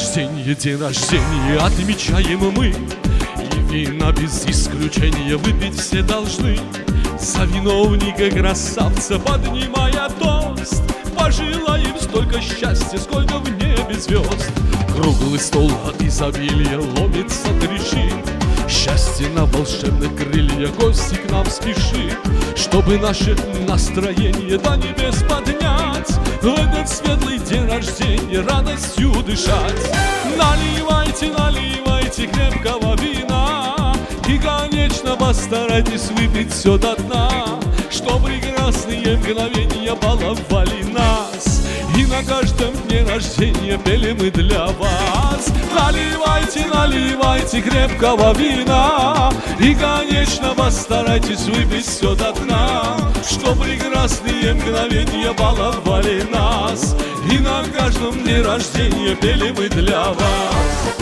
день рождения отмечаем мы, и вина без исключения выпить все должны. За виновника красавца поднимая тост, пожелаем столько счастья, сколько в небе звезд. Круглый стол от изобилия ломится, трещит, счастье на волшебных крыльях гости к нам спешит, чтобы наше настроение до небес поднять, в этот светлый день рождения радостью дышать. Наливайте, наливайте крепкого вина, и, конечно, постарайтесь выпить все до дна, что прекрасные мгновения баловали нас, и на каждом дне рождения пели мы для вас. Наливайте, наливайте крепкого вина, и, конечно, постарайтесь выпить все до дна, что прекрасные мгновения баловали нас, и на каждом дне рождения пели мы для вас.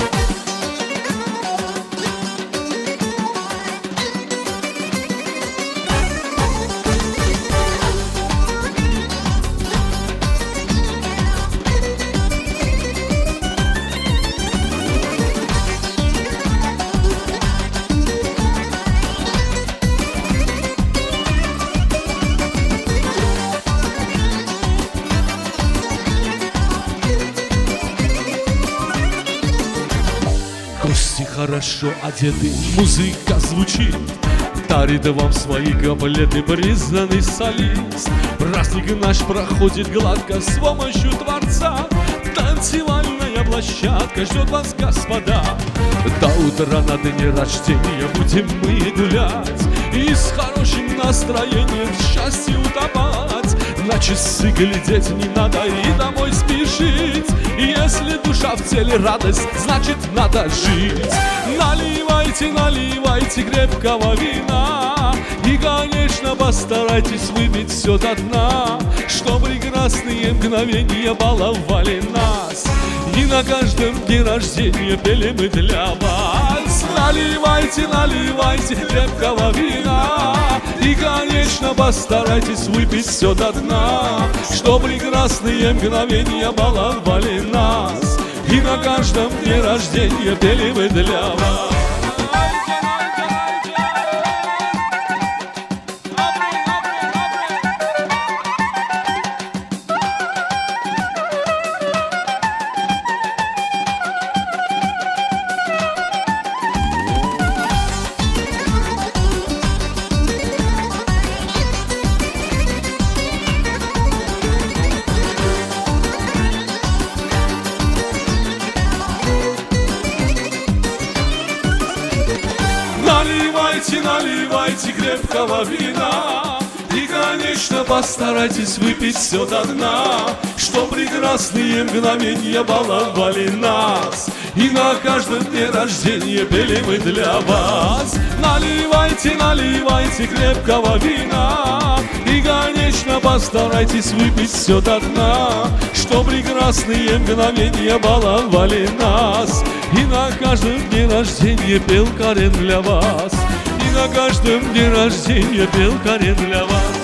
Гости хорошо одеты, музыка звучит, дарит вам свои каплеты признанный солист. Праздник наш проходит гладко с помощью Творца, танцевальная площадка ждет вас, господа. До утра на дне рождения будем мы гулять, и с хорошим настроением в счастье утопать. На часы глядеть не надо и домой спешить, если душа в теле радость, значит надо жить. Наливайте, наливайте крепкого вина, и, конечно, постарайтесь выпить все до дна, что прекрасные мгновения баловали нас, и на каждом дне рождения пели мы для вас. Наливайте, наливайте крепкого вина, и, конечно, постарайтесь выпить все до дна, что прекрасные мгновения баловали нас, и на каждом дне рождения пели мы для вас. Наливайте, наливайте крепкого вина, и, конечно, постарайтесь выпить все до дна, что прекрасные мгновения баловали нас, и на каждом дне рождения пели мы для вас. Наливайте, наливайте крепкого вина, и, конечно, постарайтесь выпить все до дна, что прекрасные мгновения баловали нас, и на каждом дне рождения пел Карен для вас, и на каждом дне рождения пел Карен для вас.